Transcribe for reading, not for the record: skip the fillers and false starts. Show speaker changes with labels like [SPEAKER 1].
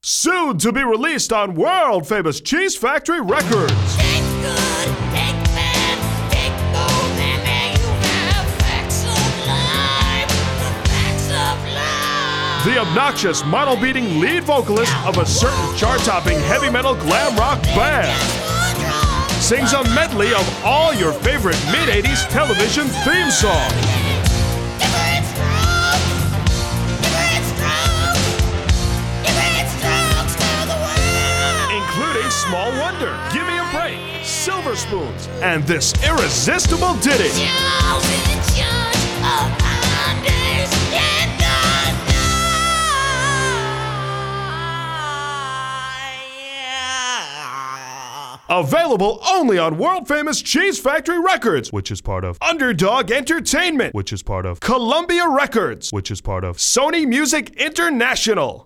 [SPEAKER 1] Soon to be released on world famous Cheese Factory Records.
[SPEAKER 2] Take good, take bad, take both, and there you have facts of life. The facts of life.
[SPEAKER 1] The obnoxious, model-beating lead vocalist of a certain chart-topping heavy metal glam rock band sings a medley of all your favorite mid-'80s television theme songs. Small Wonder, Give Me a Break, Silver Spoons, and this irresistible ditty. Available only on world famous Cheese Factory Records, which is part of Underdog Entertainment, which is part of Columbia Records, which is part of Sony Music International.